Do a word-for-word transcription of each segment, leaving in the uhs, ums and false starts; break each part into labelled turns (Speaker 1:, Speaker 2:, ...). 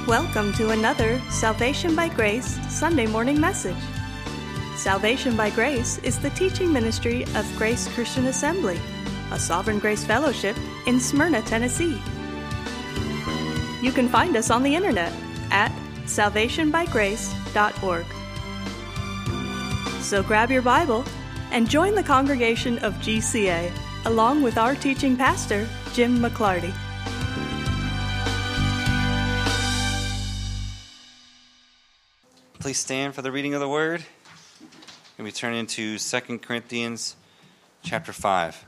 Speaker 1: Welcome to another Salvation by Grace Sunday morning message. Salvation by Grace is the teaching ministry of Grace Christian Assembly, a Sovereign Grace Fellowship in Smyrna, Tennessee. You can find us on the internet at salvation by grace dot org. So grab your Bible and join the congregation of G C A along with our teaching pastor, Jim McClarty.
Speaker 2: Please stand for the reading of the Word. And we turn into Second Corinthians chapter five.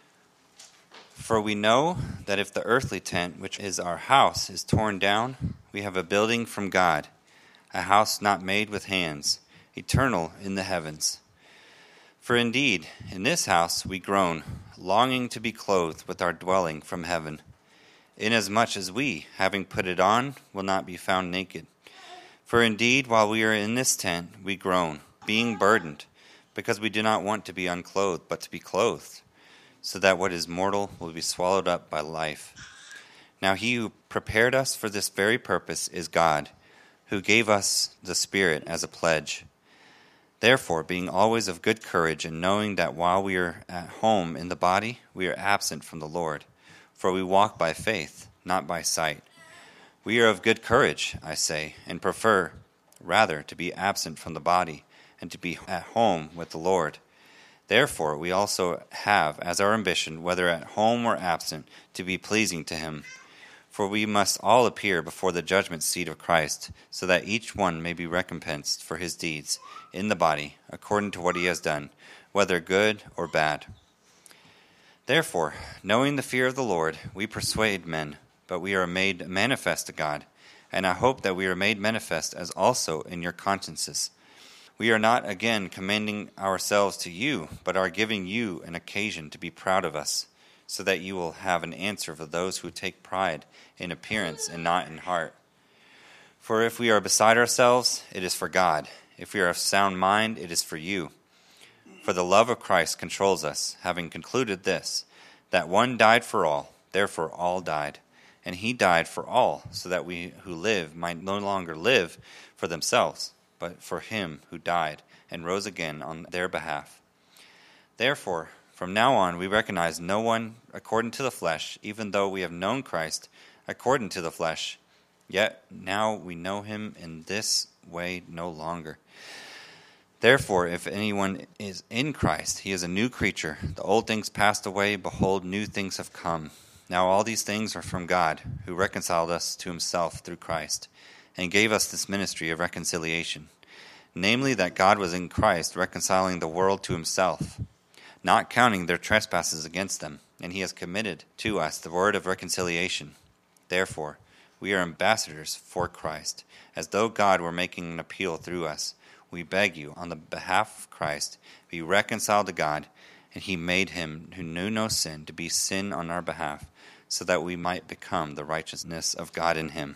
Speaker 2: For we know that if the earthly tent, which is our house, is torn down, we have a building from God, a house not made with hands, eternal in the heavens. For indeed, in this house we groan, longing to be clothed with our dwelling from heaven, inasmuch as we, having put it on, will not be found naked. For indeed, while we are in this tent, we groan, being burdened, because we do not want to be unclothed, but to be clothed, so that what is mortal will be swallowed up by life. Now he who prepared us for this very purpose is God, who gave us the Spirit as a pledge. Therefore, being always of good courage, and knowing that while we are at home in the body, we are absent from the Lord, for we walk by faith, not by sight. We are of good courage, I say, and prefer rather to be absent from the body and to be at home with the Lord. Therefore, we also have as our ambition, whether at home or absent, to be pleasing to him. For we must all appear before the judgment seat of Christ, so that each one may be recompensed for his deeds in the body, according to what he has done, whether good or bad. Therefore, knowing the fear of the Lord, we persuade men, but we are made manifest to God, and I hope that we are made manifest as also in your consciences. We are not again commending ourselves to you, but are giving you an occasion to be proud of us, so that you will have an answer for those who take pride in appearance and not in heart. For if we are beside ourselves, it is for God. If we are of sound mind, it is for you. For the love of Christ controls us, having concluded this, that one died for all, therefore all died. And he died for all, so that we who live might no longer live for themselves, but for him who died and rose again on their behalf. Therefore, from now on we recognize no one according to the flesh, even though we have known Christ according to the flesh. Yet now we know him in this way no longer. Therefore, if anyone is in Christ, he is a new creature. The old things passed away, behold, new things have come. Now all these things are from God, who reconciled us to himself through Christ, and gave us this ministry of reconciliation, namely that God was in Christ reconciling the world to himself, not counting their trespasses against them, and he has committed to us the word of reconciliation. Therefore, we are ambassadors for Christ, as though God were making an appeal through us. We beg you, on the behalf of Christ, be reconciled to God, and he made him who knew no sin to be sin on our behalf, so that we might become the righteousness of God in him.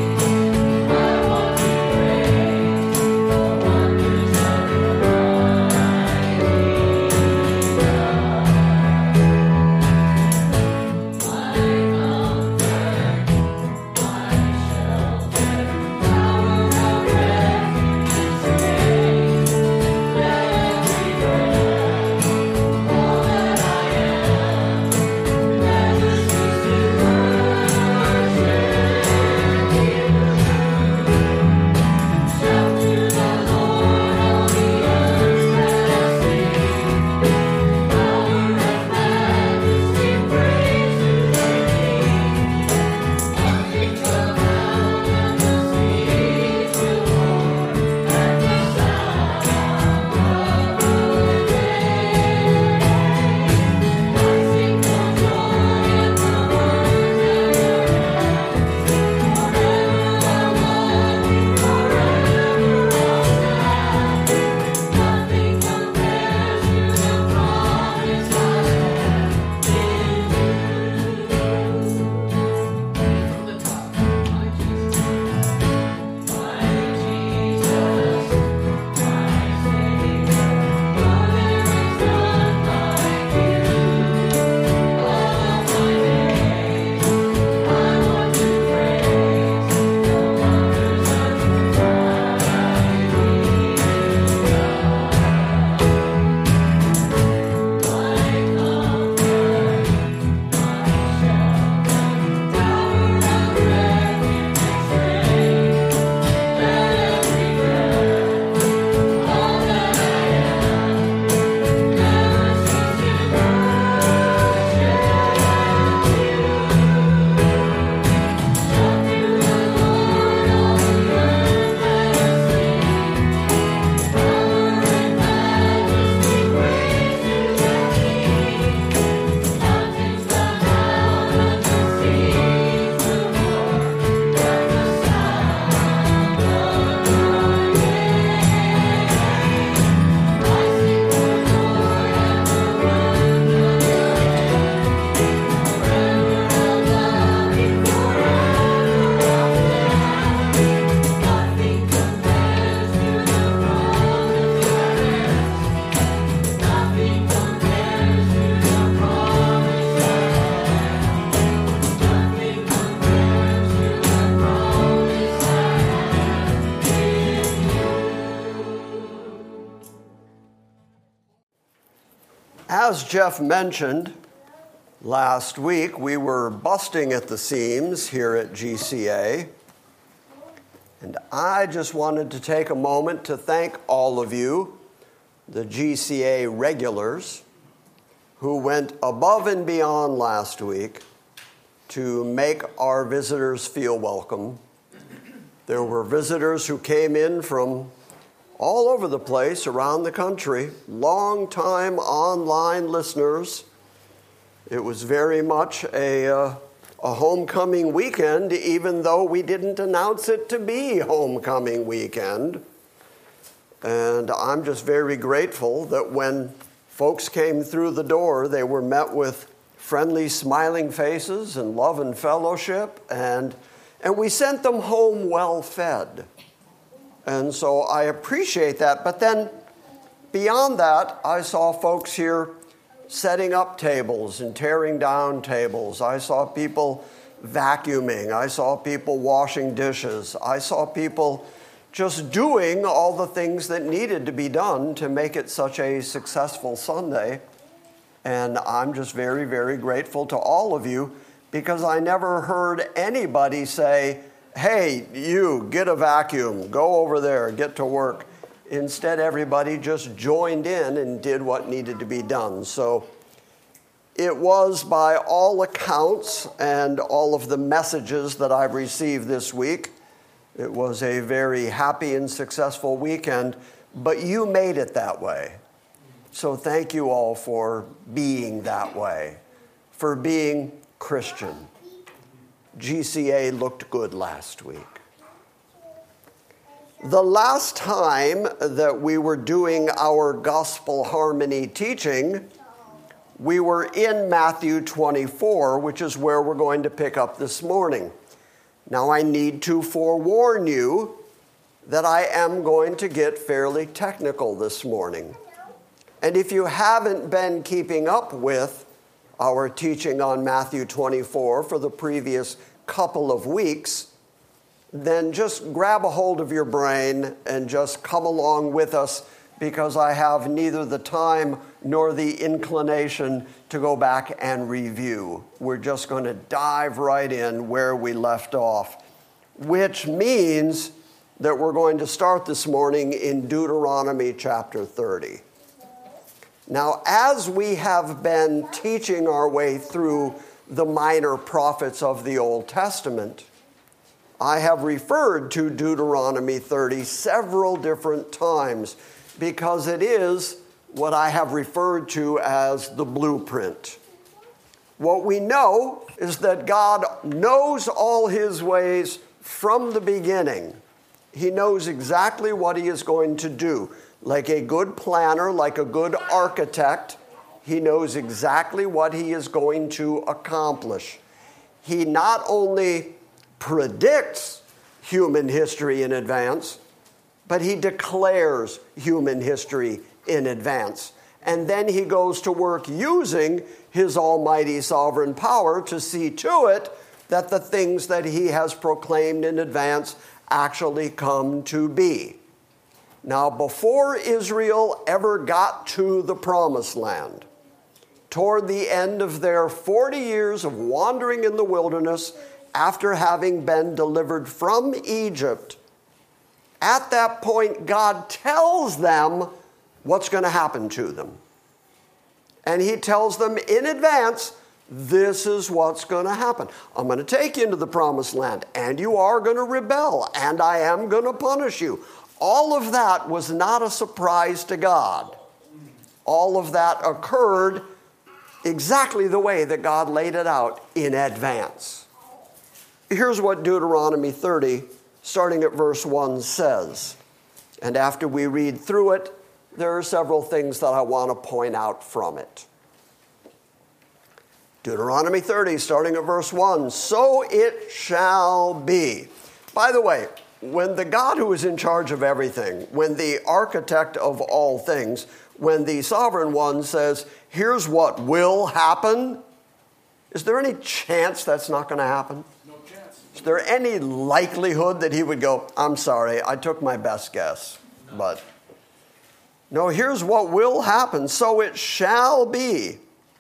Speaker 3: Thank you. As Jeff mentioned, last week we were busting at the seams here at G C A. And I just wanted to take a moment to thank all of you, the G C A regulars, who went above and beyond last week to make our visitors feel welcome. There were visitors who came in from all over the place around the country, long-time online listeners. It was very much a, uh, a homecoming weekend, even though we didn't announce it to be homecoming weekend. And I'm just very grateful that when folks came through the door, they were met with friendly, smiling faces and love and fellowship, and, and we sent them home well-fed. And so I appreciate that. But then beyond that, I saw folks here setting up tables and tearing down tables. I saw people vacuuming. I saw people washing dishes. I saw people just doing all the things that needed to be done to make it such a successful Sunday. And I'm just very, very grateful to all of you, because I never heard anybody say, hey, you, get a vacuum, go over there, get to work. Instead, everybody just joined in and did what needed to be done. So it was, by all accounts and all of the messages that I've received this week, it was a very happy and successful weekend, but you made it that way. So thank you all for being that way, for being Christian. G C A looked good last week. The last time that we were doing our gospel harmony teaching, we were in Matthew twenty-four, which is where we're going to pick up this morning. Now, I need to forewarn you that I am going to get fairly technical this morning. And if you haven't been keeping up with our teaching on Matthew twenty-four for the previous couple of weeks, then just grab a hold of your brain and just come along with us, because I have neither the time nor the inclination to go back and review. We're just going to dive right in where we left off, which means that we're going to start this morning in Deuteronomy chapter thirty. Now, as we have been teaching our way through the minor prophets of the Old Testament, I have referred to Deuteronomy thirty several different times, because it is what I have referred to as the blueprint. What we know is that God knows all his ways from the beginning. He knows exactly what he is going to do. Like a good planner, like a good architect, he knows exactly what he is going to accomplish. He not only predicts human history in advance, but he declares human history in advance. And then he goes to work using his almighty sovereign power to see to it that the things that he has proclaimed in advance actually come to be. Now, before Israel ever got to the Promised Land, toward the end of their forty years of wandering in the wilderness, after having been delivered from Egypt, at that point, God tells them what's going to happen to them. And he tells them in advance, this is what's going to happen. I'm going to take you into the Promised Land, and you are going to rebel, and I am going to punish you. All of that was not a surprise to God. All of that occurred exactly the way that God laid it out in advance. Here's what Deuteronomy thirty, starting at verse one, says. And after we read through it, there are several things that I want to point out from it. Deuteronomy thirty, starting at verse one, so it shall be. By the way, when the God who is in charge of everything, when the architect of all things, when the sovereign one says, here's what will happen, is there any chance that's not going to happen?
Speaker 4: No chance.
Speaker 3: Is there any likelihood that he would go, I'm sorry, I took my best guess, but... No, here's what will happen. So it shall be,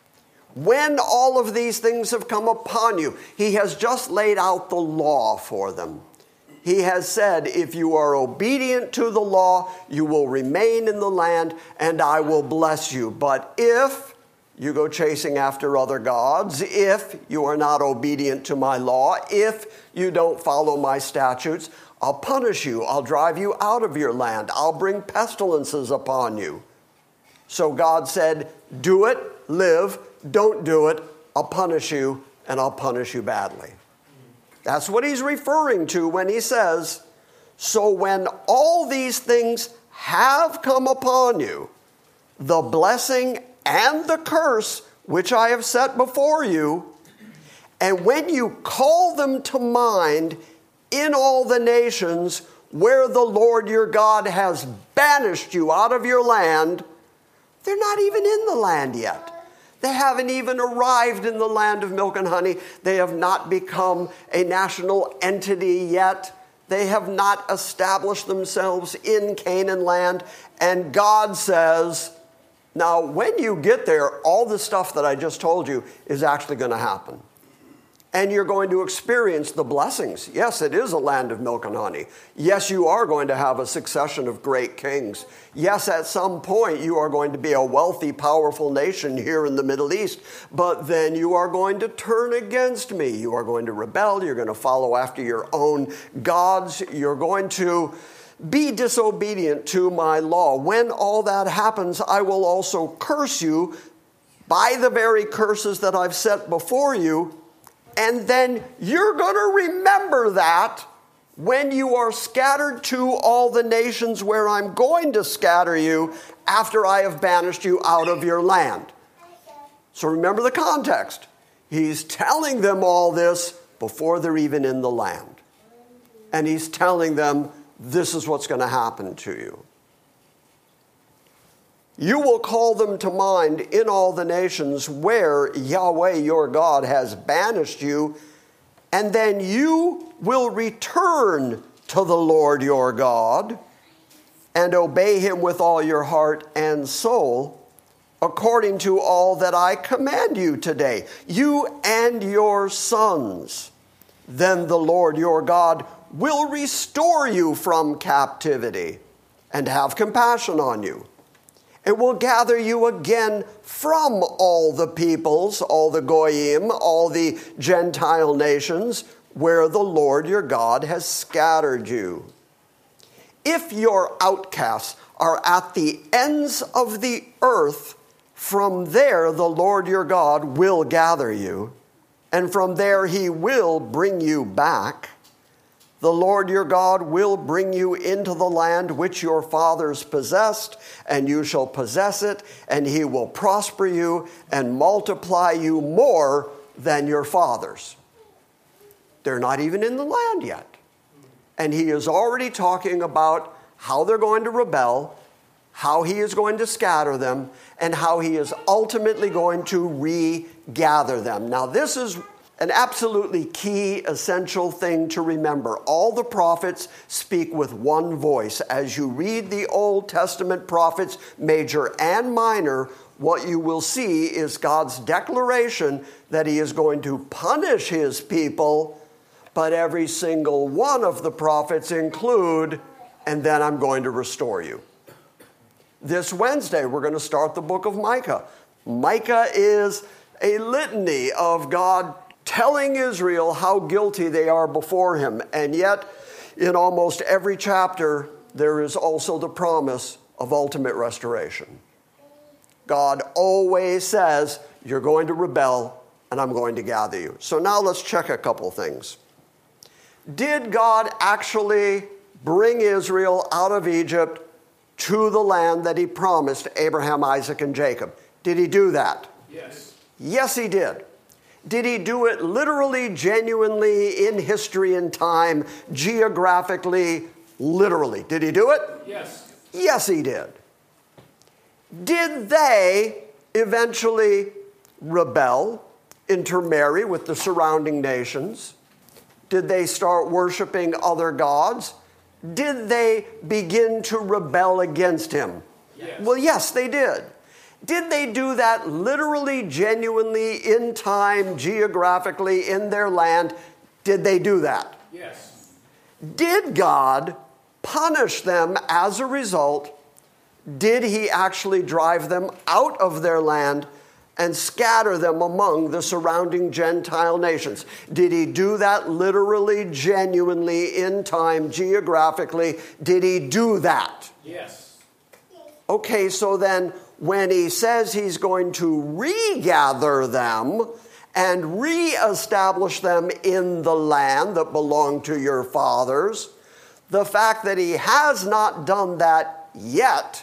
Speaker 3: when all of these things have come upon you. He has just laid out the law for them. He has said, if you are obedient to the law, you will remain in the land, and I will bless you. But if you go chasing after other gods, if you are not obedient to my law, if you don't follow my statutes, I'll punish you. I'll drive you out of your land. I'll bring pestilences upon you. So God said, do it, live. Don't do it. I'll punish you, and I'll punish you badly. That's what he's referring to when he says, so when all these things have come upon you, the blessing and the curse which I have set before you, and when you call them to mind in all the nations where the Lord your God has banished you out of your land, they're not even in the land yet. They haven't even arrived in the land of milk and honey. They have not become a national entity yet. They have not established themselves in Canaan land. And God says, now when you get there, all the stuff that I just told you is actually going to happen. And you're going to experience the blessings. Yes, it is a land of milk and honey. Yes, you are going to have a succession of great kings. Yes, at some point you are going to be a wealthy, powerful nation here in the Middle East. But then you are going to turn against me. You are going to rebel. You're going to follow after your own gods. You're going to be disobedient to my law. When all that happens, I will also curse you by the very curses that I've set before you. And then you're going to remember that when you are scattered to all the nations where I'm going to scatter you after I have banished you out of your land. So remember the context. He's telling them all this before they're even in the land. And he's telling them, this is what's going to happen to you. You will call them to mind in all the nations where Yahweh your God has banished you, and then you will return to the Lord your God and obey him with all your heart and soul, according to all that I command you today, you and your sons. Then the Lord your God will restore you from captivity and have compassion on you. It will gather you again from all the peoples, all the Goyim, all the Gentile nations, where the Lord your God has scattered you. If your outcasts are at the ends of the earth, from there the Lord your God will gather you, and from there he will bring you back. The Lord your God will bring you into the land which your fathers possessed, and you shall possess it, and he will prosper you and multiply you more than your fathers. They're not even in the land yet. And he is already talking about how they're going to rebel, how he is going to scatter them, and how he is ultimately going to regather them. Now, this is an absolutely key, essential thing to remember. All the prophets speak with one voice. As you read the Old Testament prophets, major and minor, what you will see is God's declaration that he is going to punish his people, but every single one of the prophets include, and then I'm going to restore you. This Wednesday, we're going to start the book of Micah. Micah is a litany of God telling Israel how guilty they are before him. And yet, in almost every chapter, there is also the promise of ultimate restoration. God always says, you're going to rebel, and I'm going to gather you. So now let's check a couple things. Did God actually bring Israel out of Egypt to the land that he promised Abraham, Isaac, and Jacob? Did he do that?
Speaker 4: Yes.
Speaker 3: Yes, he did. Did he do it literally, genuinely, in history and time, geographically, literally? Did he do it?
Speaker 4: Yes.
Speaker 3: Yes, he did. Did they eventually rebel, intermarry with the surrounding nations? Did they start worshiping other gods? Did they begin to rebel against him? Yes. Well, yes, they did. Did they do that literally, genuinely, in time, geographically, in their land? Did they do that?
Speaker 4: Yes.
Speaker 3: Did God punish them as a result? Did he actually drive them out of their land and scatter them among the surrounding Gentile nations? Did he do that literally, genuinely, in time, geographically? Did he do that?
Speaker 4: Yes.
Speaker 3: Okay, so then when he says he's going to regather them and reestablish them in the land that belonged to your fathers, the fact that he has not done that yet,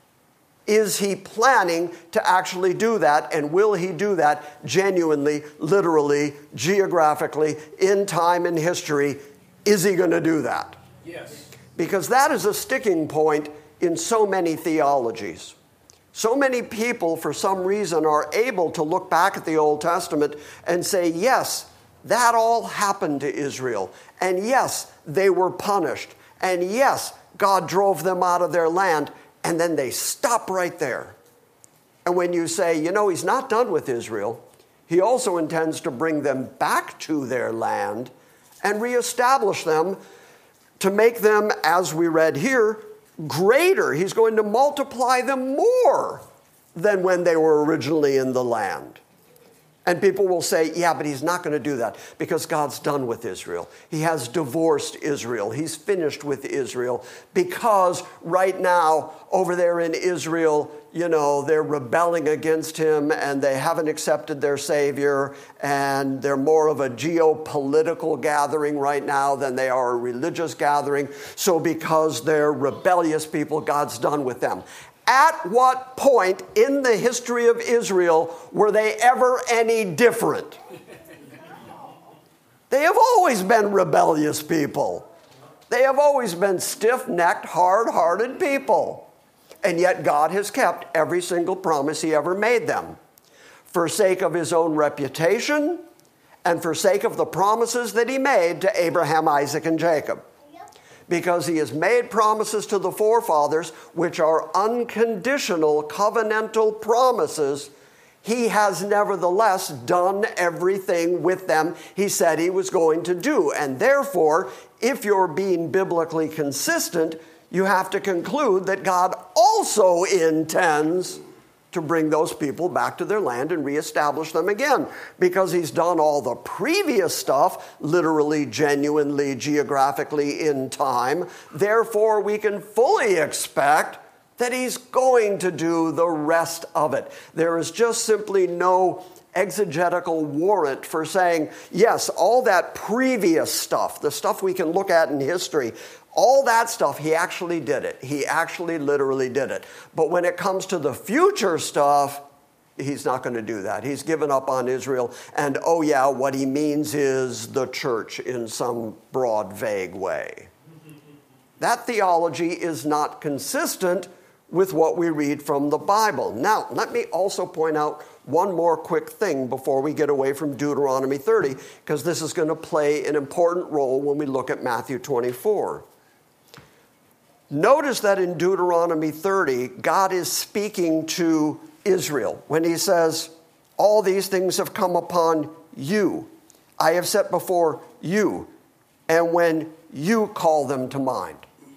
Speaker 3: is he planning to actually do that? And will he do that genuinely, literally, geographically, in time and history? Is he going to do that?
Speaker 4: Yes.
Speaker 3: Because that is a sticking point in so many theologies. So many people, for some reason, are able to look back at the Old Testament and say, yes, that all happened to Israel. And yes, they were punished. And yes, God drove them out of their land. And then they stop right there. And when you say, you know, he's not done with Israel, he also intends to bring them back to their land and reestablish them to make them, as we read here, greater. He's going to multiply them more than when they were originally in the land. And people will say, yeah, but he's not going to do that because God's done with Israel. He has divorced Israel. He's finished with Israel because right now over there in Israel, you know, they're rebelling against him and they haven't accepted their Savior, and they're more of a geopolitical gathering right now than they are a religious gathering. So because they're rebellious people, God's done with them. At what point in the history of Israel were they ever any different? They have always been rebellious people. They have always been stiff-necked, hard-hearted people. And yet God has kept every single promise he ever made them, for sake of his own reputation and for sake of the promises that he made to Abraham, Isaac, and Jacob. Because he has made promises to the forefathers, which are unconditional covenantal promises, he has nevertheless done everything with them he said he was going to do. And therefore, if you're being biblically consistent, you have to conclude that God also intends to bring those people back to their land and reestablish them again, because he's done all the previous stuff, literally, genuinely, geographically, in time. Therefore, we can fully expect that he's going to do the rest of it. There is just simply no exegetical warrant for saying, yes, all that previous stuff, the stuff we can look at in history, all that stuff, he actually did it. He actually literally did it. But when it comes to the future stuff, he's not going to do that. He's given up on Israel. And oh yeah, what he means is the church in some broad, vague way. That theology is not consistent with what we read from the Bible. Now, let me also point out one more quick thing before we get away from Deuteronomy thirty, because this is going to play an important role when we look at Matthew twenty-four. Notice that in Deuteronomy thirty, God is speaking to Israel when he says, all these things have come upon you. I have set before you, and when you call them to mind.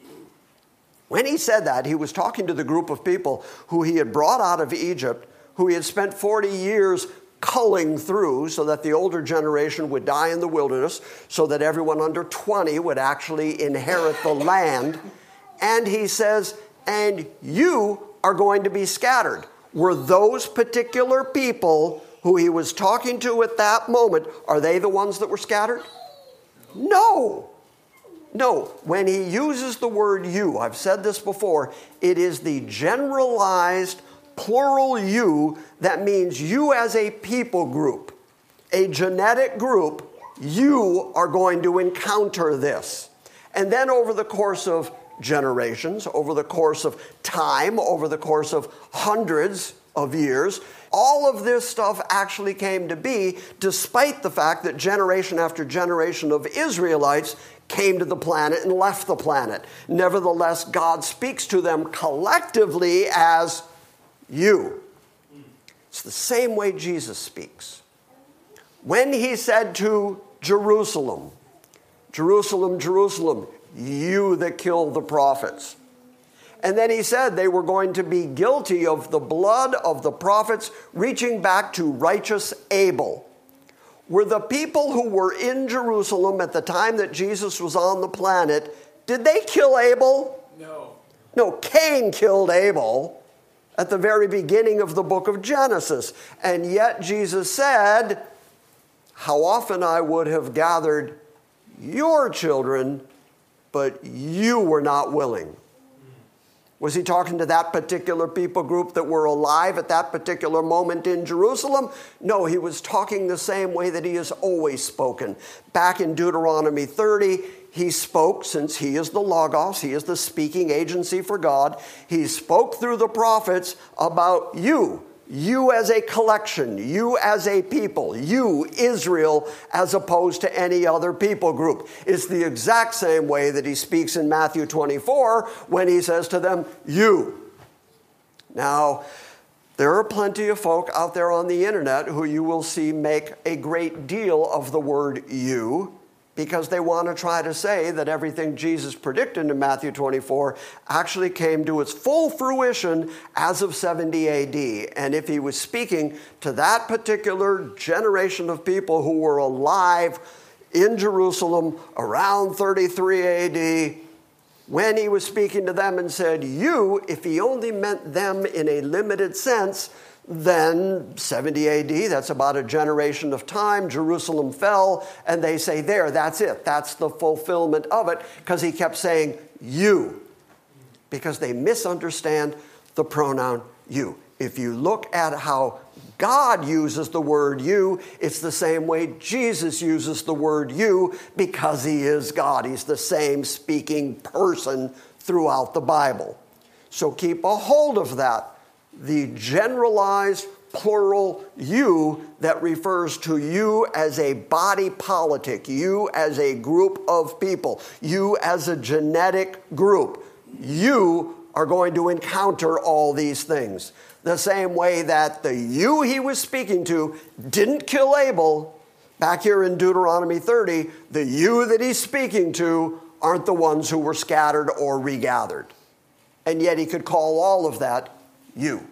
Speaker 3: When he said that, he was talking to the group of people who he had brought out of Egypt, who he had spent forty years culling through so that the older generation would die in the wilderness, so that everyone under twenty would actually inherit the land. And he says, and you are going to be scattered. Were those particular people who he was talking to at that moment, are they the ones that were scattered? No. No. When he uses the word you, I've said this before, it is the generalized plural you that means you as a people group, a genetic group, you are going to encounter this. And then over the course of generations, over the course of time, over the course of hundreds, of years. All of this stuff actually came to be despite the fact that generation after generation of Israelites came to the planet and left the planet. Nevertheless, God speaks to them collectively as you. It's the same way Jesus speaks. When he said to Jerusalem, Jerusalem, Jerusalem, you that kill the prophets. And then he said they were going to be guilty of the blood of the prophets reaching back to righteous Abel. Were the people who were in Jerusalem at the time that Jesus was on the planet, did they kill Abel?
Speaker 4: No.
Speaker 3: No, Cain killed Abel at the very beginning of the book of Genesis. And yet Jesus said, how often I would have gathered your children, but you were not willing. Was he talking to that particular people group that were alive at that particular moment in Jerusalem? No, he was talking the same way that he has always spoken. Back in Deuteronomy thirty, he spoke, since he is the Logos, he is the speaking agency for God, he spoke through the prophets about you. You as a collection, you as a people, you, Israel, as opposed to any other people group. It's the exact same way that he speaks in Matthew twenty-four when he says to them, you. Now, there are plenty of folk out there on the internet who you will see make a great deal of the word you, because they want to try to say that everything Jesus predicted in Matthew twenty-four actually came to its full fruition as of seventy A D. And if he was speaking to that particular generation of people who were alive in Jerusalem around thirty-three A D, when he was speaking to them and said, you, if he only meant them in a limited sense, then seventy A D, that's about a generation of time, Jerusalem fell, and they say, there, that's it. That's the fulfillment of it, because he kept saying, you, because they misunderstand the pronoun you. If you look at how God uses the word you, it's the same way Jesus uses the word you, because he is God. He's the same speaking person throughout the Bible. So keep a hold of that. The generalized plural you that refers to you as a body politic, you as a group of people, you as a genetic group. You are going to encounter all these things. The same way that the you he was speaking to didn't kill Abel. Back here in Deuteronomy thirty, the you that he's speaking to aren't the ones who were scattered or regathered. And yet he could call all of that you.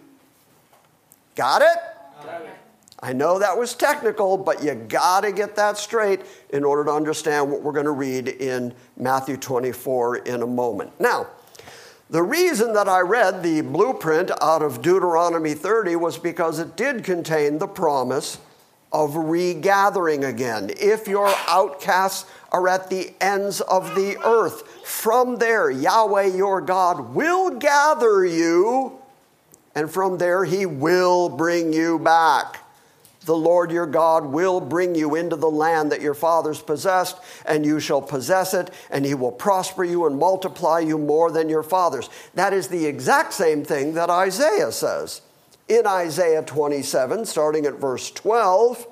Speaker 3: Got it?
Speaker 4: Got it.
Speaker 3: I know that was technical, but you got to get that straight in order to understand what we're going to read in Matthew twenty-four in a moment. Now, the reason that I read the blueprint out of Deuteronomy thirty was because it did contain the promise of regathering again. If your outcasts are at the ends of the earth, from there Yahweh your God will gather you, and from there he will bring you back. The Lord your God will bring you into the land that your fathers possessed, and you shall possess it, and he will prosper you and multiply you more than your fathers. That is the exact same thing that Isaiah says. In Isaiah twenty-seven, starting at verse twelve,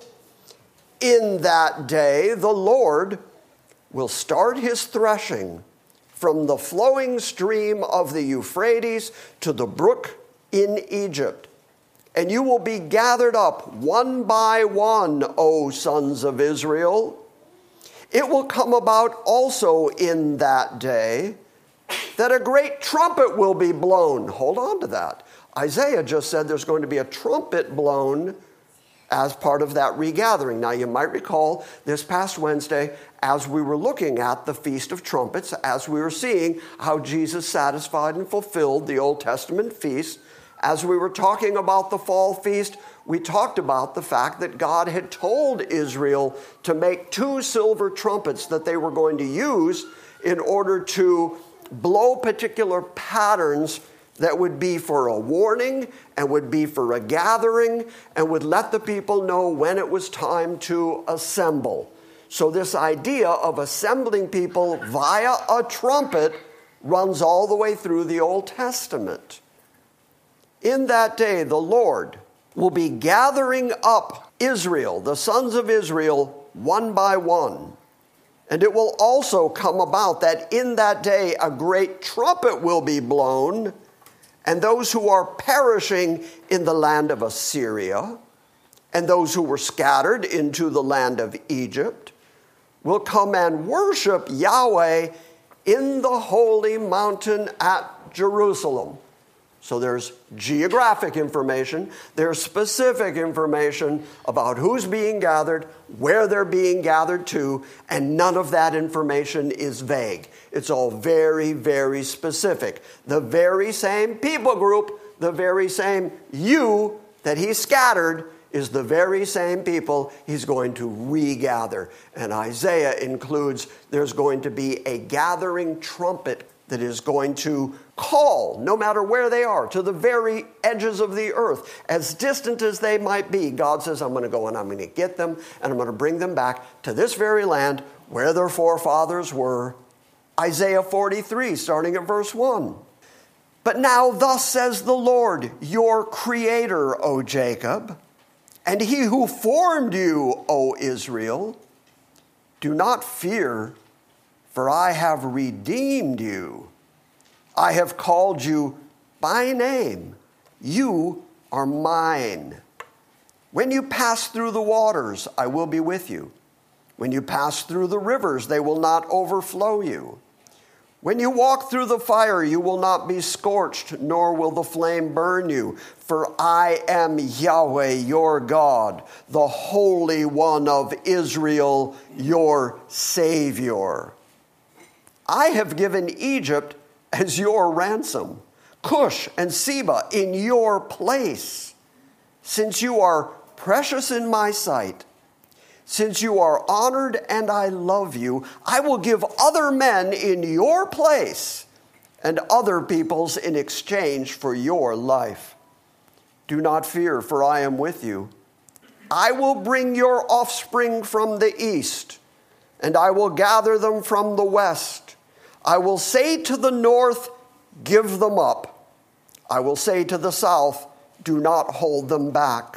Speaker 3: in that day the Lord will start his threshing from the flowing stream of the Euphrates to the brook in Egypt. And you will be gathered up one by one, O sons of Israel. It will come about also in that day that a great trumpet will be blown. Hold on to that. Isaiah just said there's going to be a trumpet blown as part of that regathering. Now, you might recall this past Wednesday, as we were looking at the Feast of Trumpets, as we were seeing how Jesus satisfied and fulfilled the Old Testament feast, as we were talking about the fall feast, we talked about the fact that God had told Israel to make two silver trumpets that they were going to use in order to blow particular patterns that would be for a warning and would be for a gathering and would let the people know when it was time to assemble. So this idea of assembling people via a trumpet runs all the way through the Old Testament. In that day, the Lord will be gathering up Israel, the sons of Israel, one by one. And it will also come about that in that day a great trumpet will be blown, and those who are perishing in the land of Assyria, and those who were scattered into the land of Egypt, will come and worship Yahweh in the holy mountain at Jerusalem. So there's geographic information, there's specific information about who's being gathered, where they're being gathered to, and none of that information is vague. It's all very, very specific. The very same people group, the very same you that he scattered is the very same people he's going to regather. And Isaiah includes there's going to be a gathering trumpet that is going to call, no matter where they are, to the very edges of the earth, as distant as they might be. God says, I'm going to go and I'm going to get them, and I'm going to bring them back to this very land where their forefathers were. Isaiah forty-three, starting at verse one. But now thus says the Lord, your creator, O Jacob, and he who formed you, O Israel, do not fear, for I have redeemed you. I have called you by name. You are mine. When you pass through the waters, I will be with you. When you pass through the rivers, they will not overflow you. When you walk through the fire, you will not be scorched, nor will the flame burn you. For I am Yahweh, your God, the Holy One of Israel, your Savior. I have given Egypt as your ransom, Cush and Seba in your place. Since you are precious in my sight, since you are honored and I love you, I will give other men in your place and other peoples in exchange for your life. Do not fear, for I am with you. I will bring your offspring from the east, and I will gather them from the west. I will say to the north, give them up. I will say to the south, do not hold them back.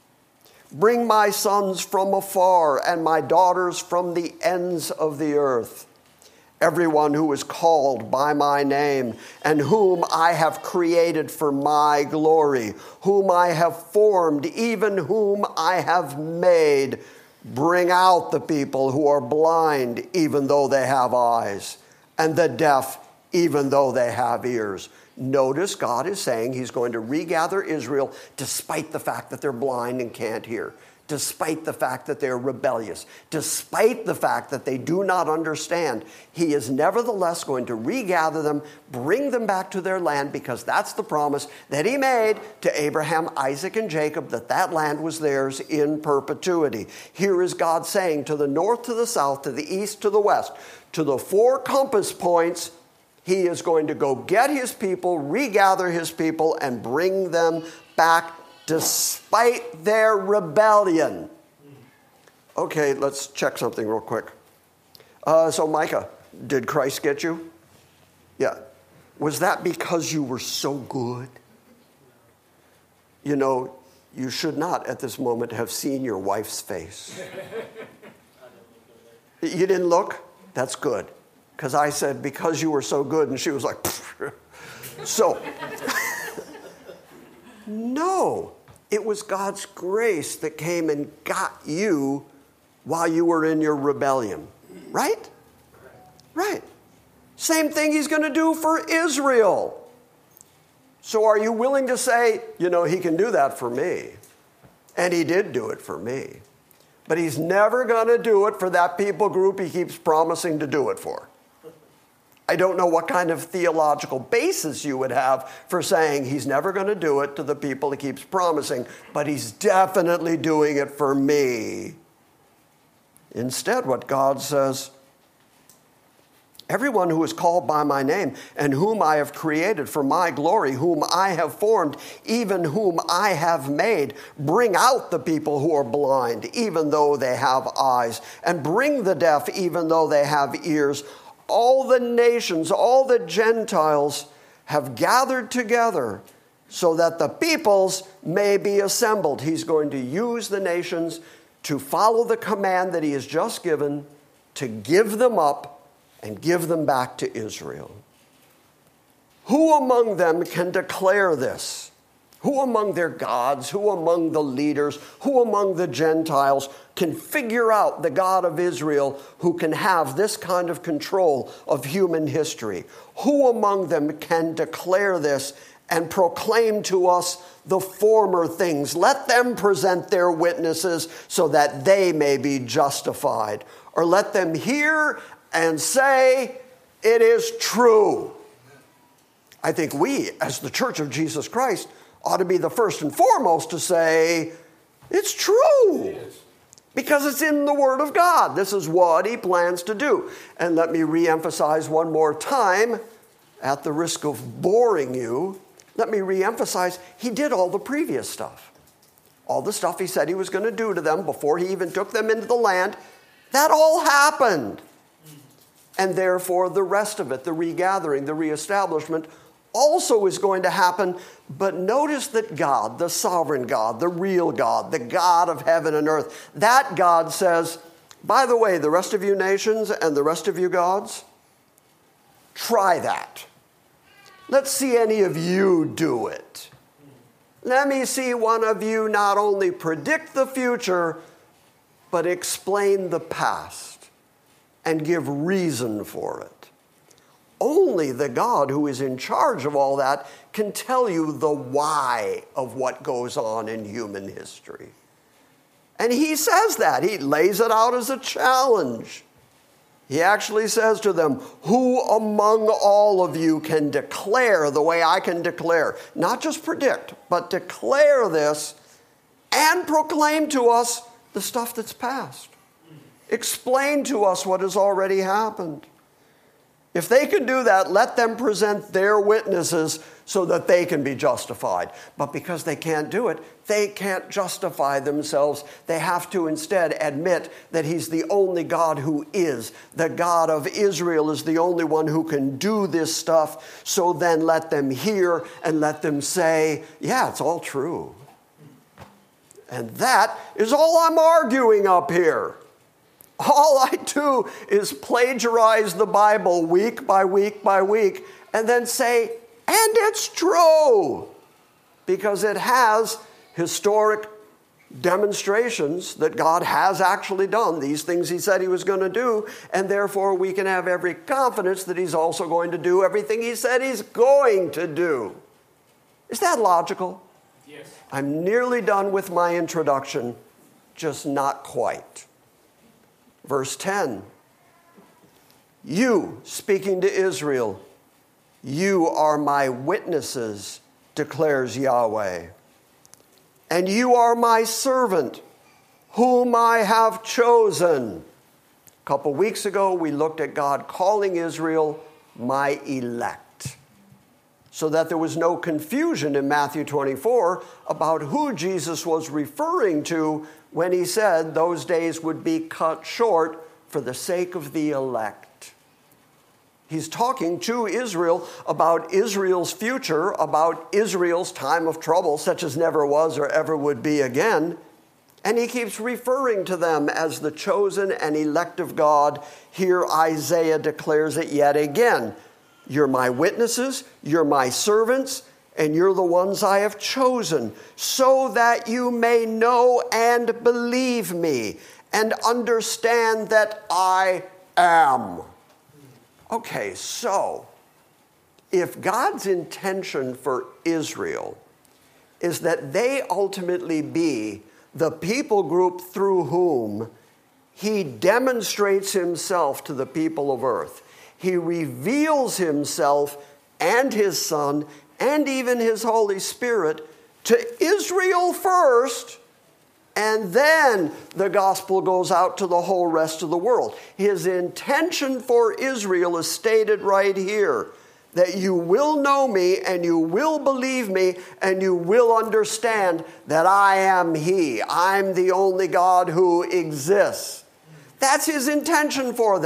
Speaker 3: Bring my sons from afar and my daughters from the ends of the earth. Everyone who is called by my name and whom I have created for my glory, whom I have formed, even whom I have made, bring out the people who are blind, even though they have eyes, and the deaf, even though they have ears. Notice God is saying he's going to regather Israel despite the fact that they're blind and can't hear, despite the fact that they're rebellious, despite the fact that they do not understand. He is nevertheless going to regather them, bring them back to their land, because that's the promise that he made to Abraham, Isaac, and Jacob, that that land was theirs in perpetuity. Here is God saying to the north, to the south, to the east, to the west, to the four compass points, he is going to go get his people, regather his people, and bring them back despite their rebellion. Okay, let's check something real quick. Uh, so Micah, did Christ get you? Yeah. Was that because you were so good? You know, you should not at this moment have seen your wife's face. You didn't look? That's good. Because I said, because you were so good, and she was like, so. No, it was God's grace that came and got you while you were in your rebellion. Right? Right. Same thing he's going to do for Israel. So are you willing to say, you know, he can do that for me? And he did do it for me. But he's never going to do it for that people group he keeps promising to do it for. I don't know what kind of theological basis you would have for saying he's never going to do it to the people he keeps promising, but he's definitely doing it for me. Instead, what God says, everyone who is called by my name and whom I have created for my glory, whom I have formed, even whom I have made, bring out the people who are blind, even though they have eyes, and bring the deaf, even though they have ears. All the nations, all the Gentiles have gathered together, so that the peoples may be assembled. He's going to use the nations to follow the command that he has just given, to give them up and give them back to Israel. Who among them can declare this? Who among their gods, who among the leaders, who among the Gentiles can figure out the God of Israel who can have this kind of control of human history? Who among them can declare this and proclaim to us the former things? Let them present their witnesses so that they may be justified. Or let them hear and say, it is true. I think we, as the Church of Jesus Christ, ought to be the first and foremost to say, it's true. It is. Because it's in the Word of God. This is what he plans to do. And let me reemphasize one more time, at the risk of boring you, let me reemphasize, he did all the previous stuff. All the stuff he said he was going to do to them before he even took them into the land, that all happened. And therefore, the rest of it, the regathering, the reestablishment, also is going to happen. But notice that God, the sovereign God, the real God, the God of heaven and earth, that God says, by the way, the rest of you nations and the rest of you gods, try that. Let's see any of you do it. Let me see one of you not only predict the future, but explain the past and give reason for it. Only the God who is in charge of all that can tell you the why of what goes on in human history. And he says that. He lays it out as a challenge. He actually says to them, who among all of you can declare the way I can declare? Not just predict, but declare this and proclaim to us the stuff that's past. Explain to us what has already happened. If they can do that, let them present their witnesses so that they can be justified. But because they can't do it, they can't justify themselves. They have to instead admit that he's the only God who is. The God of Israel is the only one who can do this stuff. So then let them hear and let them say, yeah, it's all true. And that is all I'm arguing up here. All I do is plagiarize the Bible week by week by week and then say, and it's true, because it has historic demonstrations that God has actually done these things he said he was going to do, and therefore we can have every confidence that he's also going to do everything he said he's going to do. Is that logical?
Speaker 4: Yes.
Speaker 3: I'm nearly done with my introduction, just not quite. Verse ten, you, speaking to Israel, you are my witnesses, declares Yahweh. And you are my servant, whom I have chosen. A couple weeks ago, we looked at God calling Israel my elect, so that there was no confusion in Matthew twenty-four about who Jesus was referring to when he said those days would be cut short for the sake of the elect. He's talking to Israel about Israel's future, about Israel's time of trouble, such as never was or ever would be again. And he keeps referring to them as the chosen and elect of God. Here Isaiah declares it yet again. You're my witnesses, you're my servants, and you're the ones I have chosen, so that you may know and believe me and understand that I am. Okay, so if God's intention for Israel is that they ultimately be the people group through whom he demonstrates himself to the people of earth, he reveals himself and his Son and even his Holy Spirit to Israel first, and then the gospel goes out to the whole rest of the world. His intention for Israel is stated right here, that you will know me and you will believe me and you will understand that I am he. I'm the only God who exists. That's his intention for them.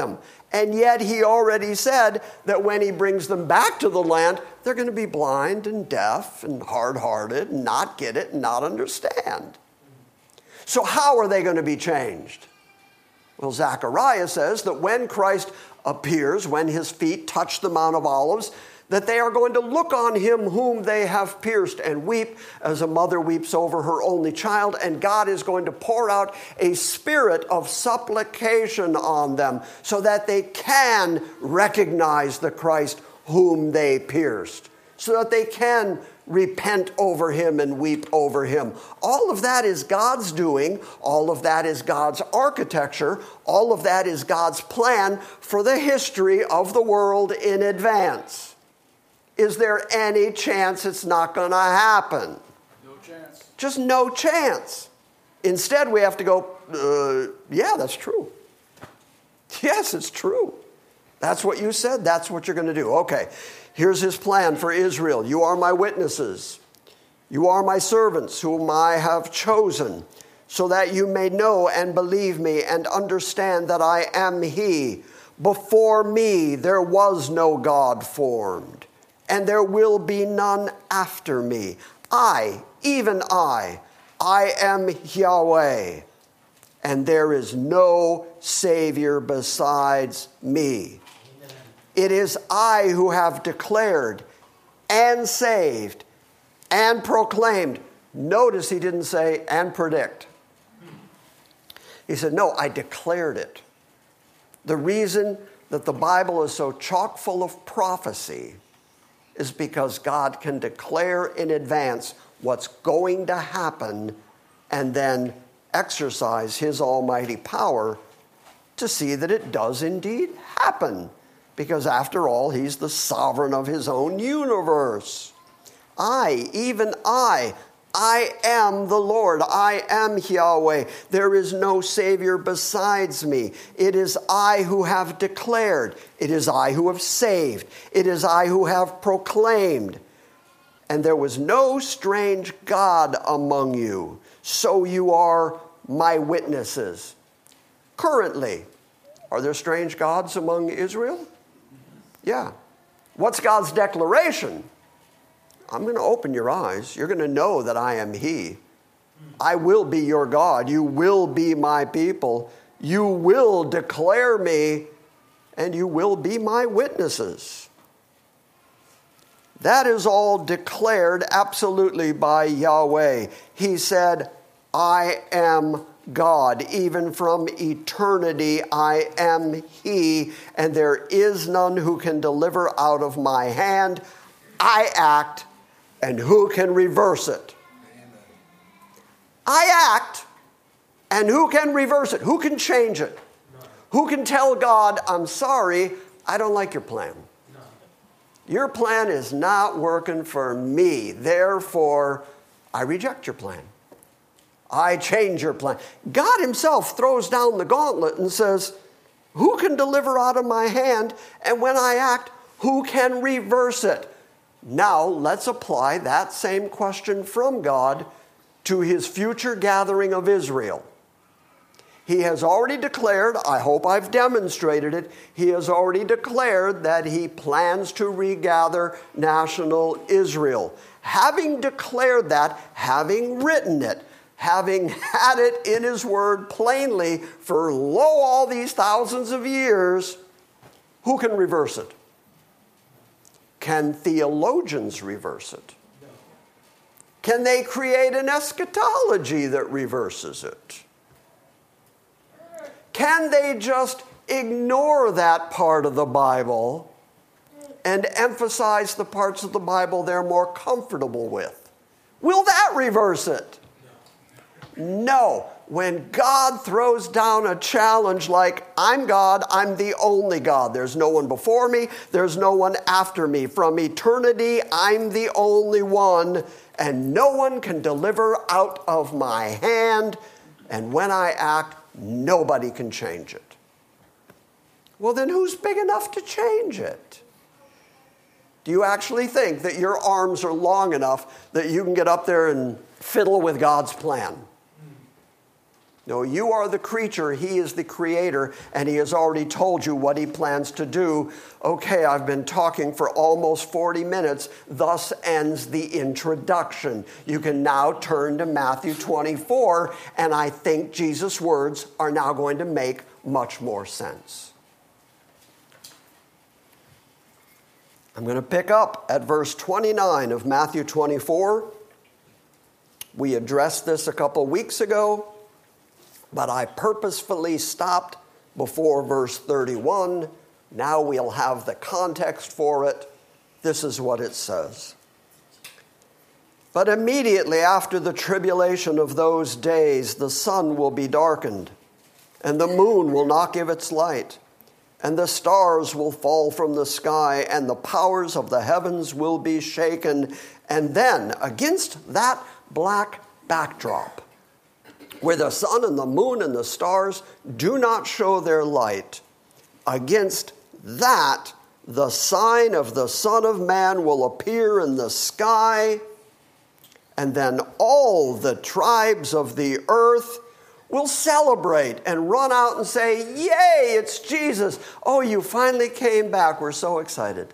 Speaker 3: And yet he already said that when he brings them back to the land, they're going to be blind and deaf and hard-hearted and not get it and not understand. So how are they going to be changed? Well, Zechariah says that when Christ appears, when his feet touch the Mount of Olives, that they are going to look on him whom they have pierced and weep as a mother weeps over her only child, and God is going to pour out a spirit of supplication on them so that they can recognize the Christ whom they pierced, so that they can repent over him and weep over him. All of that is God's doing. All of that is God's architecture. All of that is God's plan for the history of the world in advance. Is there any chance it's not going to happen?
Speaker 4: No chance.
Speaker 3: Just no chance. Instead, we have to go, uh, yeah, that's true. Yes, it's true. That's what you said. That's what you're going to do. Okay, here's his plan for Israel. You are my witnesses. You are my servants whom I have chosen, so that you may know and believe me and understand that I am he. Before me there was no God formed, and there will be none after me. I, even I, I am Yahweh, and there is no Savior besides me. Amen. It is I who have declared and saved and proclaimed. Notice he didn't say and predict. He said, no, I declared it. The reason that the Bible is so chock full of prophecy is because God can declare in advance what's going to happen and then exercise his almighty power to see that it does indeed happen. Because after all, he's the sovereign of his own universe. I, even I, I am the Lord. I am Yahweh. There is no Savior besides me. It is I who have declared. It is I who have saved. It is I who have proclaimed. And there was no strange God among you, so you are my witnesses. Currently, are there strange gods among Israel? Yeah. What's God's declaration? I'm going to open your eyes. You're going to know that I am he. I will be your God. You will be my people. You will declare me, and you will be my witnesses. That is all declared absolutely by Yahweh. He said, I am God. Even from eternity, I am he, and there is none who can deliver out of my hand. I act, and who can reverse it? Amen. I act, and who can reverse it? Who can change it? None. Who can tell God, I'm sorry, I don't like your plan. None. Your plan is not working for me. Therefore, I reject your plan. I change your plan. God himself throws down the gauntlet and says, who can deliver out of my hand? And when I act, who can reverse it? Now, let's apply that same question from God to his future gathering of Israel. He has already declared, I hope I've demonstrated it, he has already declared that he plans to regather national Israel. Having declared that, having written it, having had it in his word plainly for lo all these thousands of years, who can reverse it? Can theologians reverse it? No. Can they create an eschatology that reverses it? Can they just ignore that part of the Bible and emphasize the parts of the Bible they're more comfortable with? Will that reverse it? No. No. When God throws down a challenge like, I'm God, I'm the only God. There's no one before me, there's no one after me. From eternity, I'm the only one, and no one can deliver out of my hand. And when I act, nobody can change it. Well, then who's big enough to change it? Do you actually think that your arms are long enough that you can get up there and fiddle with God's plan? No, you are the creature, he is the creator, and he has already told you what he plans to do. Okay, I've been talking for almost forty minutes. Thus ends the introduction. You can now turn to Matthew twenty-four, and I think Jesus' words are now going to make much more sense. I'm going to pick up at verse twenty-nine of Matthew twenty-four. We addressed this a couple weeks ago, but I purposefully stopped before verse thirty-one. Now we'll have the context for it. This is what it says. But immediately after the tribulation of those days, the sun will be darkened, and the moon will not give its light, and the stars will fall from the sky, and the powers of the heavens will be shaken. And then, against that black backdrop, where the sun and the moon and the stars do not show their light, against that the sign of the Son of Man will appear in the sky, and then all the tribes of the earth will celebrate and run out and say, "Yay, it's Jesus. Oh, you finally came back. We're so excited."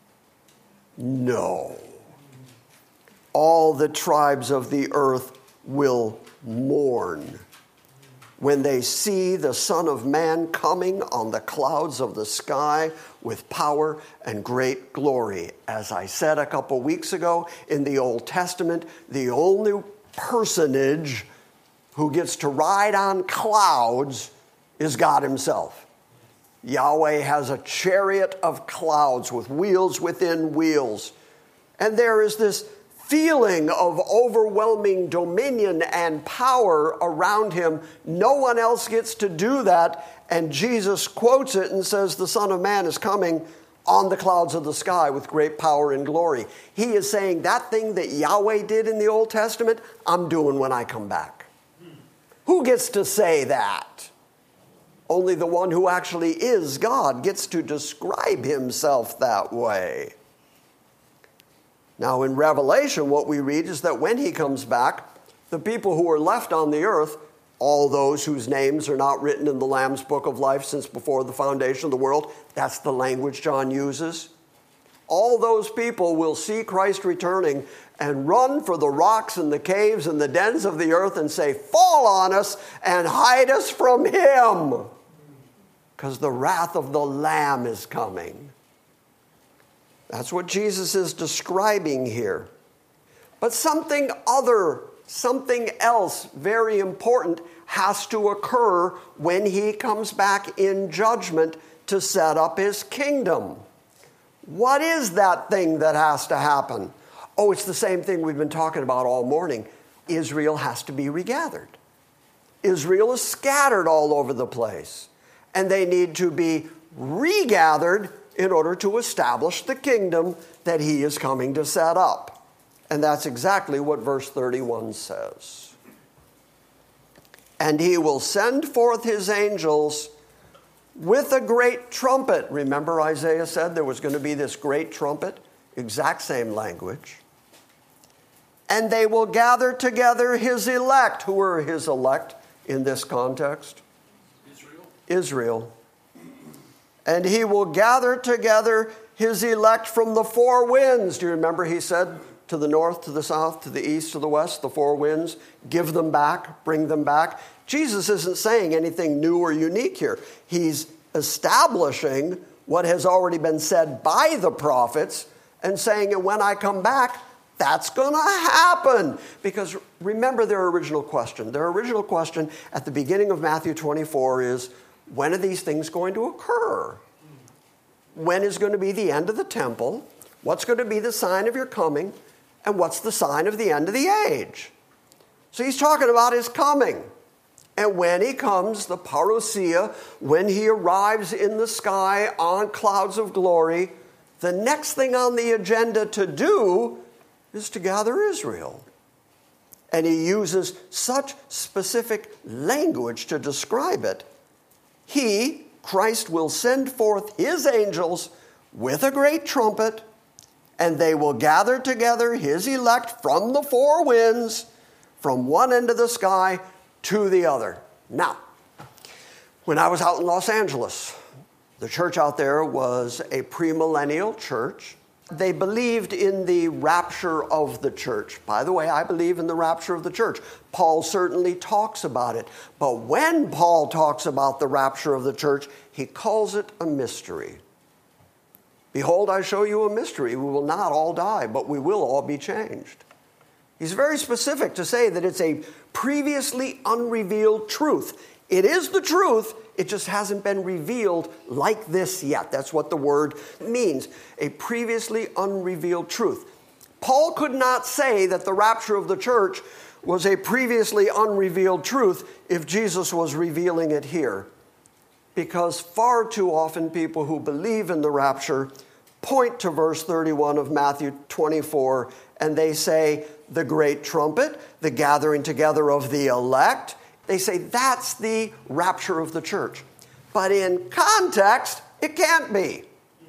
Speaker 3: No. All the tribes of the earth will mourn when they see the Son of Man coming on the clouds of the sky with power and great glory. As I said a couple weeks ago, in the Old Testament, the only personage who gets to ride on clouds is God himself. Yahweh has a chariot of clouds with wheels within wheels. And there is this feeling of overwhelming dominion and power around him. No one else gets to do that. And Jesus quotes it and says, the Son of Man is coming on the clouds of the sky with great power and glory. He is saying that thing that Yahweh did in the Old Testament, I'm doing when I come back. Who gets to say that? Only the one who actually is God gets to describe himself that way. Now, in Revelation, what we read is that when he comes back, the people who are left on the earth, all those whose names are not written in the Lamb's Book of Life since before the foundation of the world, that's the language John uses. All those people will see Christ returning and run for the rocks and the caves and the dens of the earth and say, "Fall on us and hide us from him," because the wrath of the Lamb is coming. That's what Jesus is describing here. But something other, something else very important has to occur when he comes back in judgment to set up his kingdom. What is that thing that has to happen? Oh, it's the same thing we've been talking about all morning. Israel has to be regathered. Israel is scattered all over the place, and they need to be regathered in order to establish the kingdom that he is coming to set up. And that's exactly what verse thirty-one says. And he will send forth his angels with a great trumpet. Remember Isaiah said there was going to be this great trumpet? Exact same language. And they will gather together his elect. Who are his elect in this context?
Speaker 4: Israel.
Speaker 3: Israel. And he will gather together his elect from the four winds. Do you remember he said to the north, to the south, to the east, to the west, the four winds, give them back, bring them back. Jesus isn't saying anything new or unique here. He's establishing what has already been said by the prophets and saying, and when I come back, that's going to happen. Because remember their original question. Their original question at the beginning of Matthew twenty-four is, when are these things going to occur? When is going to be the end of the temple? What's going to be the sign of your coming? And what's the sign of the end of the age? So he's talking about his coming. And when he comes, the parousia, when he arrives in the sky on clouds of glory, the next thing on the agenda to do is to gather Israel. And he uses such specific language to describe it. He, Christ, will send forth his angels with a great trumpet, and they will gather together his elect from the four winds, from one end of the sky to the other. Now, when I was out in Los Angeles, the church out there was a premillennial church. They believed in the rapture of the church. By the way, I believe in the rapture of the church. Paul certainly talks about it. But when Paul talks about the rapture of the church, he calls it a mystery. Behold, I show you a mystery. We will not all die, but we will all be changed. He's very specific to say that it's a previously unrevealed truth. It is the truth, it just hasn't been revealed like this yet. That's what the word means, a previously unrevealed truth. Paul could not say that the rapture of the church was a previously unrevealed truth if Jesus was revealing it here. Because far too often people who believe in the rapture point to verse thirty-one of Matthew twenty-four, and they say, the great trumpet, the gathering together of the elect. They say that's the rapture of the church. But in context, it can't be.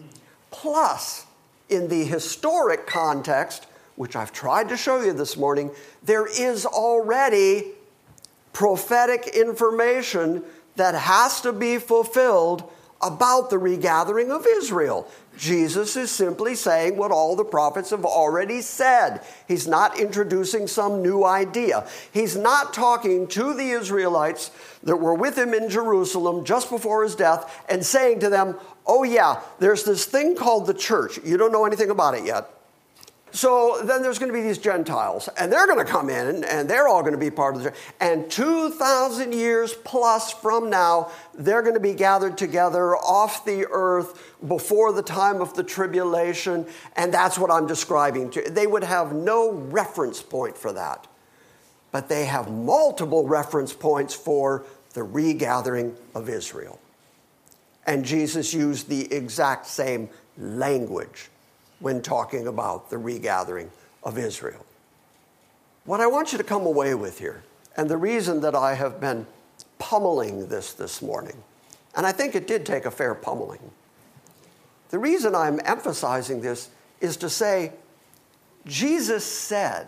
Speaker 3: Plus, in the historic context, which I've tried to show you this morning, there is already prophetic information that has to be fulfilled about the regathering of Israel. Jesus is simply saying what all the prophets have already said. He's not introducing some new idea. He's not talking to the Israelites that were with him in Jerusalem just before his death and saying to them, oh yeah, there's this thing called the church. You don't know anything about it yet. So then there's going to be these Gentiles, and they're going to come in, and they're all going to be part of the church. And two thousand years plus from now, they're going to be gathered together off the earth before the time of the tribulation, and that's what I'm describing to you. They would have no reference point for that. But they have multiple reference points for the regathering of Israel. And Jesus used the exact same language when talking about the regathering of Israel. What I want you to come away with here, and the reason that I have been pummeling this this morning, and I think it did take a fair pummeling, the reason I'm emphasizing this is to say, Jesus said,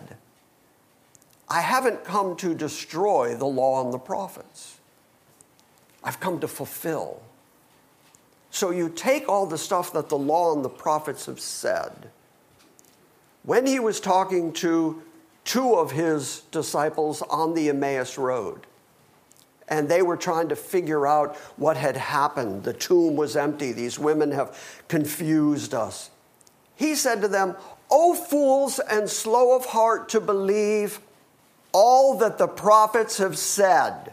Speaker 3: I haven't come to destroy the law and the prophets. I've come to fulfill. So you take all the stuff that the law and the prophets have said. When he was talking to two of his disciples on the Emmaus Road, and they were trying to figure out what had happened. The tomb was empty. These women have confused us. He said to them, O fools and slow of heart to believe all that the prophets have said.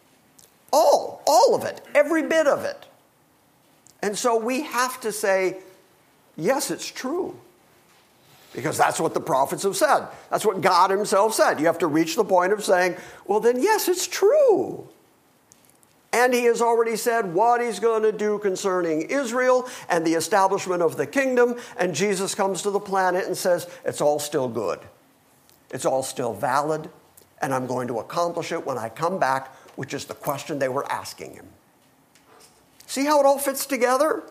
Speaker 3: All, all of it, every bit of it. And so we have to say, yes, it's true. Because that's what the prophets have said. That's what God himself said. You have to reach the point of saying, well, then, yes, it's true. And he has already said what he's going to do concerning Israel and the establishment of the kingdom. And Jesus comes to the planet and says, it's all still good. It's all still valid. And I'm going to accomplish it when I come back, which is the question they were asking him. See how it all fits together?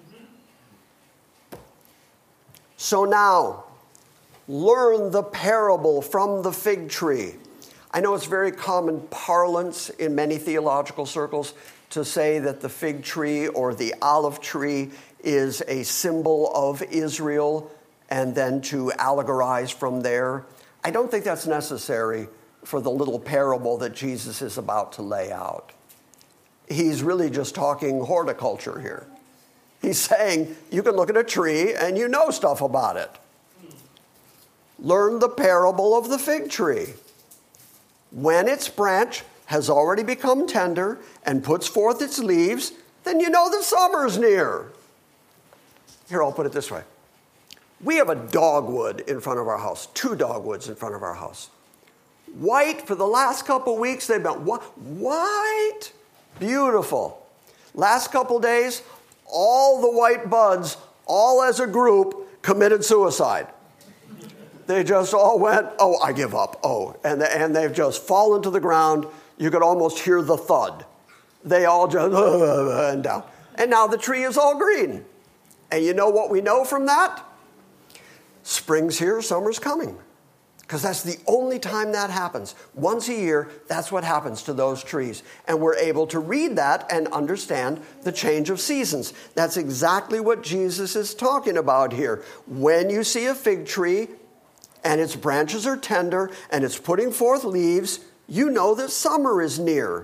Speaker 3: So now, learn the parable from the fig tree. I know it's very common parlance in many theological circles to say that the fig tree or the olive tree is a symbol of Israel and then to allegorize from there. I don't think that's necessary for the little parable that Jesus is about to lay out. He's really just talking horticulture here. He's saying you can look at a tree and you know stuff about it. Learn the parable of the fig tree. When its branch has already become tender and puts forth its leaves, then you know that summer's near. Here, I'll put it this way. We have a dogwood in front of our house, two dogwoods in front of our house. White, for the last couple weeks, they've been white. Beautiful. Last couple days, all the white buds, all as a group, committed suicide. They just all went, oh, I give up, oh. And, the, and they've just fallen to the ground. You could almost hear the thud. They all just, uh, and down. And now the tree is all green. And you know what we know from that? Spring's here, summer's coming. because that's the only time that happens. Once a year, that's what happens to those trees. And we're able to read that and understand the change of seasons. That's exactly what Jesus is talking about here. When you see a fig tree and its branches are tender and it's putting forth leaves, you know that summer is near.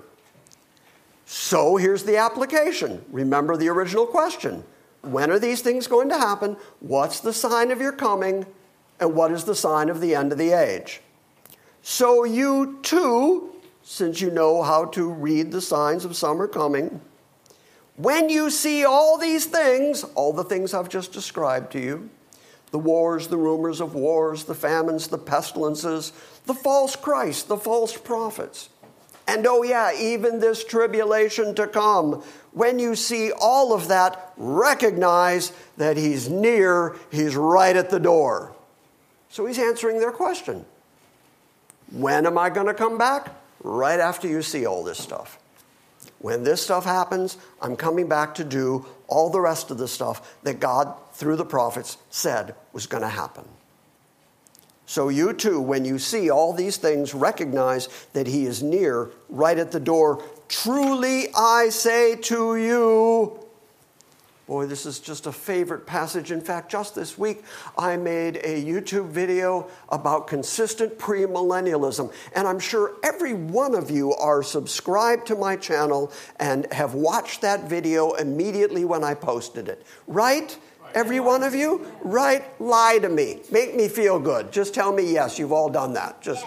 Speaker 3: So here's the application. Remember the original question. When are these things going to happen? What's the sign of your coming? And what is the sign of the end of the age? So you too, since you know how to read the signs of summer coming, when you see all these things, all the things I've just described to you, the wars, the rumors of wars, the famines, the pestilences, the false Christ, the false prophets, and oh yeah, even this tribulation to come, when you see all of that, recognize that he's near, he's right at the door. So he's answering their question. When am I going to come back? Right after you see all this stuff. When this stuff happens, I'm coming back to do all the rest of the stuff that God, through the prophets, said was going to happen. So you too, when you see all these things, recognize that he is near, right at the door. Truly I say to you. Boy, this is just a favorite passage. In fact, just this week, I made a YouTube video about consistent premillennialism. And I'm sure every one of you are subscribed to my channel and have watched that video immediately when I posted it. Right? Every one of you? Right? Lie to me. Make me feel good. Just tell me yes, you've all done that. Just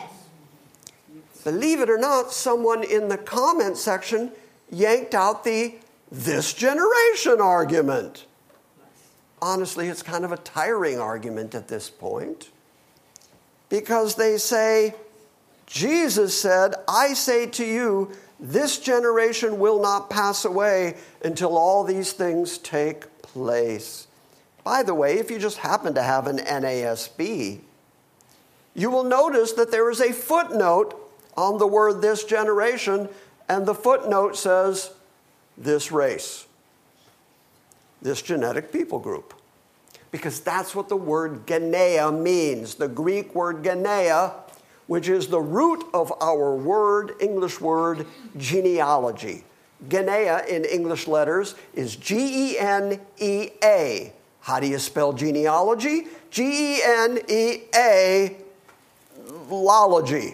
Speaker 3: believe it or not, someone in the comment section yanked out the this generation argument. Honestly, it's kind of a tiring argument at this point, because they say, Jesus said, I say to you, this generation will not pass away until all these things take place. By the way, if you just happen to have an N A S B, you will notice that there is a footnote on the word this generation, and the footnote says, this race, this genetic people group. Because that's what the word Genea means. The Greek word Genea, which is the root of our word, English word, genealogy. Genea in English letters is G E N E A. How do you spell genealogy? G E N E A, lology.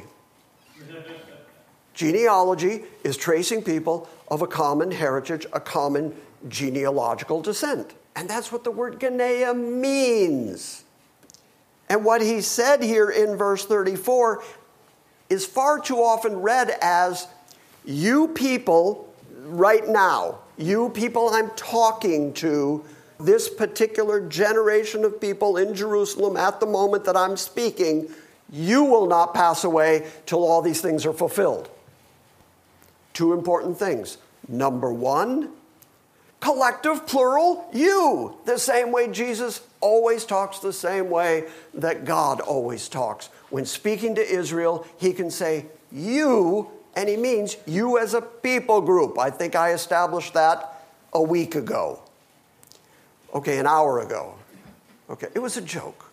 Speaker 3: Genealogy is tracing people of a common heritage, a common genealogical descent. And that's what the word Genea means. And what he said here in verse thirty-four is far too often read as, you people right now, you people I'm talking to, this particular generation of people in Jerusalem at the moment that I'm speaking, you will not pass away till all these things are fulfilled. Two important things. Number one, collective plural, you. The same way Jesus always talks, the same way that God always talks. When speaking to Israel, he can say, you, and he means you as a people group. I think I established that a week ago. Okay, an hour ago. Okay, it was a joke.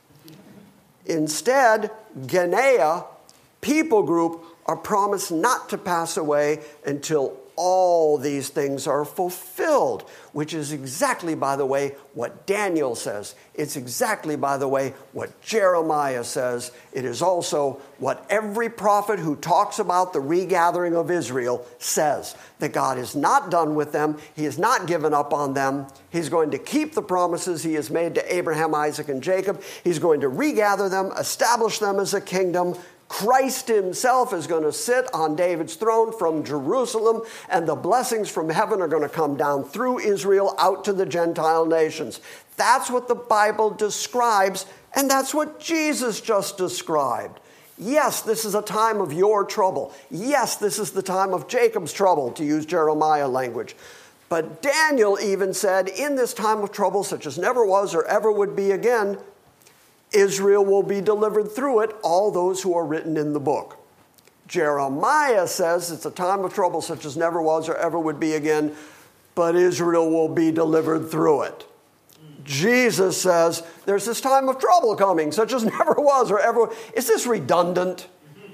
Speaker 3: Instead, Genea, people group, are promised not to pass away until all these things are fulfilled, which is exactly, by the way, what Daniel says. It's exactly, by the way, what Jeremiah says. It is also what every prophet who talks about the regathering of Israel says, that God is not done with them. He has not given up on them. He's going to keep the promises he has made to Abraham, Isaac, and Jacob. He's going to regather them, establish them as a kingdom. Christ himself is going to sit on David's throne from Jerusalem, and the blessings from heaven are going to come down through Israel out to the Gentile nations. That's what the Bible describes, and that's what Jesus just described. Yes, this is a time of your trouble. Yes, this is the time of Jacob's trouble, to use Jeremiah language. But Daniel even said, in this time of trouble, such as never was or ever would be again, Israel will be delivered through it, all those who are written in the book. Jeremiah says it's a time of trouble such as never was or ever would be again, but Israel will be delivered through it. Jesus says, there's this time of trouble coming, such as never was or ever. Is this redundant?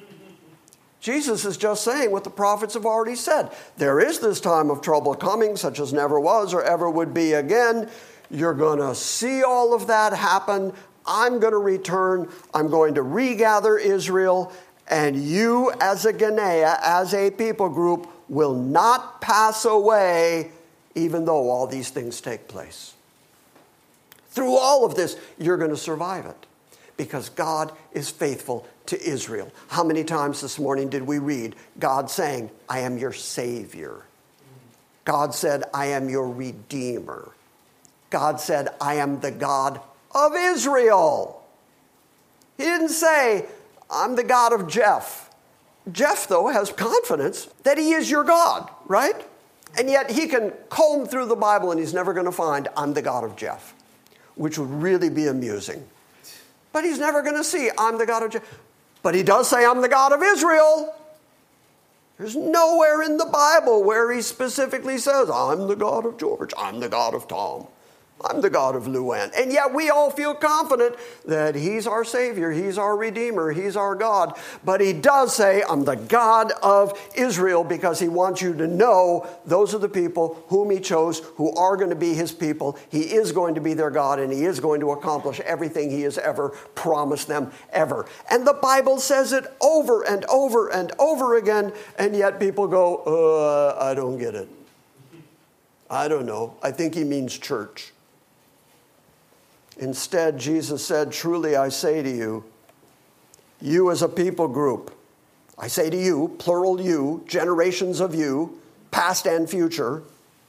Speaker 3: Jesus is just saying what the prophets have already said. There is this time of trouble coming, such as never was or ever would be again. You're going to see all of that happen. I'm going to return. I'm going to regather Israel. And you as a Genea, as a people group, will not pass away even though all these things take place. Through all of this, you're going to survive it because God is faithful to Israel. How many times this morning did we read God saying, I am your Savior? God said, I am your Redeemer. God said, I am the God of Israel. He didn't say, I'm the God of Jeff. Jeff, though, has confidence that he is your God, right? And yet he can comb through the Bible and he's never going to find, I'm the God of Jeff, which would really be amusing. But he's never going to see, I'm the God of Jeff. But he does say, I'm the God of Israel. There's nowhere in the Bible where he specifically says, I'm the God of George, I'm the God of Tom, I'm the God of Luann. And yet we all feel confident that he's our Savior, he's our Redeemer, he's our God. But he does say, I'm the God of Israel, because he wants you to know those are the people whom he chose, who are going to be his people. He is going to be their God, and he is going to accomplish everything he has ever promised them, ever. And the Bible says it over and over and over again, and yet people go, uh, I don't get it. I don't know. I think he means church. Instead, Jesus said, truly I say to you, you as a people group, I say to you, plural you, generations of you, past and future,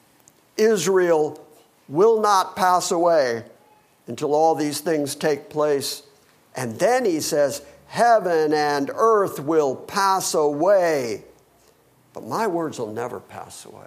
Speaker 3: Israel will not pass away until all these things take place. And then he says, heaven and earth will pass away, but my words will never pass away.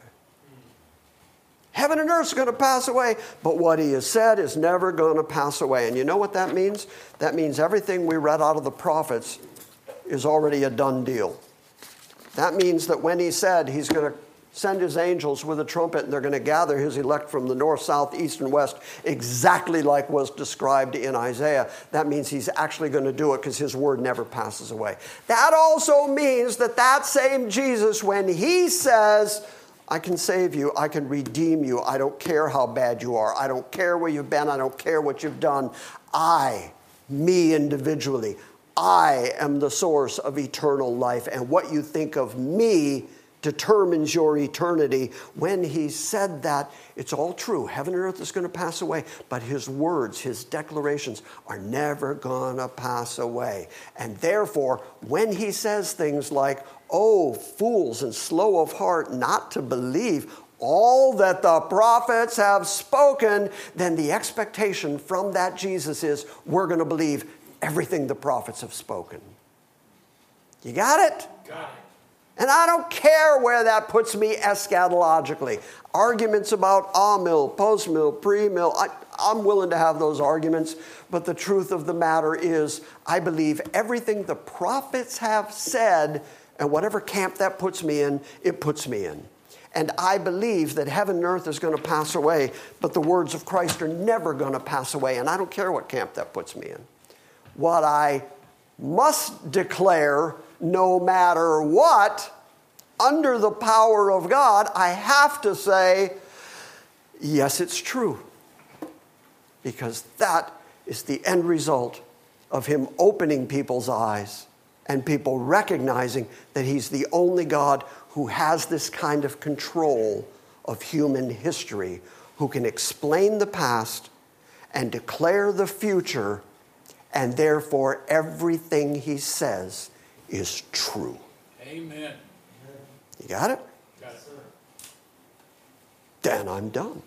Speaker 3: Heaven and earth are going to pass away, but what he has said is never going to pass away. And you know what that means? That means everything we read out of the prophets is already a done deal. That means that when he said he's going to send his angels with a trumpet and they're going to gather his elect from the north, south, east, and west, exactly like was described in Isaiah, that means he's actually going to do it because his word never passes away. That also means that that same Jesus, when he says, I can save you. I can redeem you. I don't care how bad you are. I don't care where you've been. I don't care what you've done. I, me individually, I am the source of eternal life. And what you think of me determines your eternity. When he said that, it's all true. Heaven and earth is going to pass away. But his words, his declarations are never going to pass away. And therefore, when he says things like, oh, fools and slow of heart not to believe all that the prophets have spoken, then the expectation from that Jesus is we're going to believe everything the prophets have spoken. You got it?
Speaker 4: Got it.
Speaker 3: And I don't care where that puts me eschatologically. Arguments about a-mill, post-mill, pre-mill, I, I'm willing to have those arguments. But the truth of the matter is I believe everything the prophets have said, and whatever camp that puts me in, it puts me in. And I believe that heaven and earth is going to pass away, but the words of Christ are never going to pass away. And I don't care what camp that puts me in. What I must declare, no matter what, under the power of God, I have to say, yes, it's true. Because that is the end result of him opening people's eyes and people recognizing that he's the only God who has this kind of control of human history, who can explain the past and declare the future, and therefore everything he says is true.
Speaker 4: Amen.
Speaker 3: You got it?
Speaker 4: Got it, sir.
Speaker 3: Then I'm done.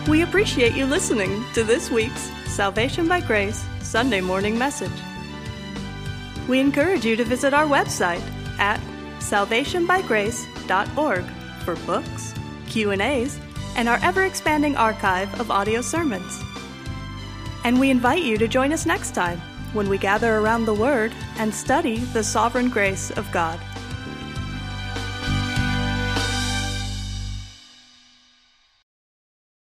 Speaker 1: We appreciate you listening to this week's Salvation by Grace Sunday morning message. We encourage you to visit our website at salvation by grace dot org for books, Q and A's, and our ever-expanding archive of audio sermons. And we invite you to join us next time when we gather around the Word and study the sovereign grace of God.